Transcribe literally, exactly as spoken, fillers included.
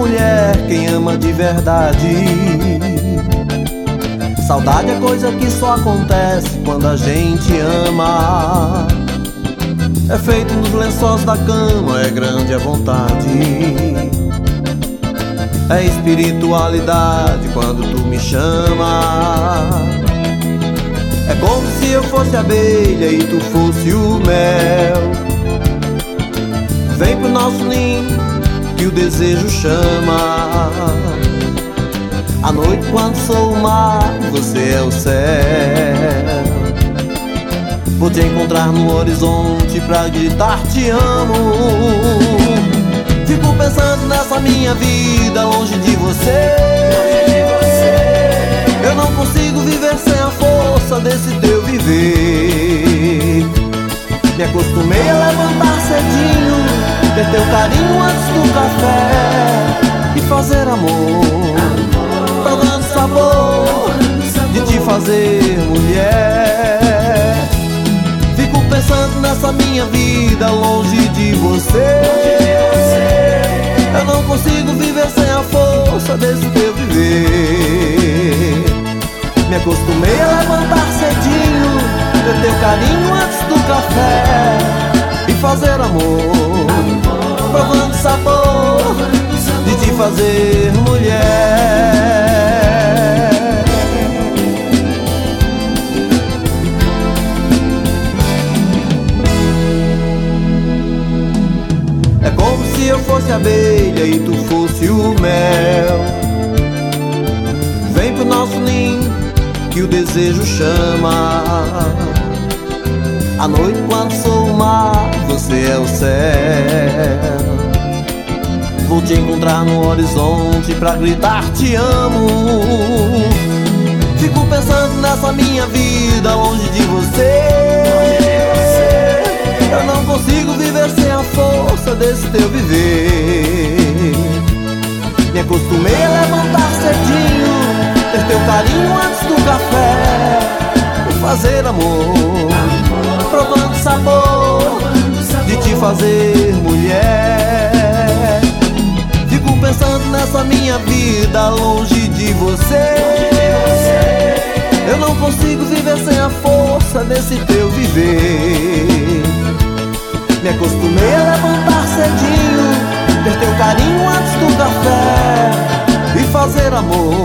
mulher quem ama de verdade. Saudade é coisa que só acontece quando a gente ama. É feito nos lençóis da cama, é grande a vontade. É espiritualidade quando tu me chama. É como se eu fosse a abelha e tu fosse o mel. Vem pro nosso ninho que o desejo chama. À noite quando sou o mar, você é o céu. Vou te encontrar no horizonte pra gritar te amo. Fico pensando nessa minha vida longe de você. Eu não consigo viver sem a força desse teu viver. Me acostumei a levantar cedinho, ter teu carinho antes do café e fazer amor, provando o sabor de te fazer mulher. Fico pensando nessa minha vida longe de você. Eu não consigo viver sem a força desse teu viver. Me acostumei a levantar cedinho, ter teu carinho antes do café e fazer amor, provando o sabor de te fazer mulher. É como se eu fosse a abelha e tu fosse o mel. Vem pro nosso ninho que o desejo chama. À noite quando sou o mar, você é o céu. Vou te encontrar no horizonte pra gritar te amo. Fico pensando nessa minha vida longe de você. Eu não consigo viver sem a força desse teu viver. Me acostumei a levantar cedinho, ter teu carinho antes do café e fazer amor, provando o sabor de te fazer mulher. Fico pensando nessa minha vida longe de você. Eu não consigo viver sem a força desse teu viver. Me acostumei a levantar cedinho, ter teu carinho antes do café e fazer amor,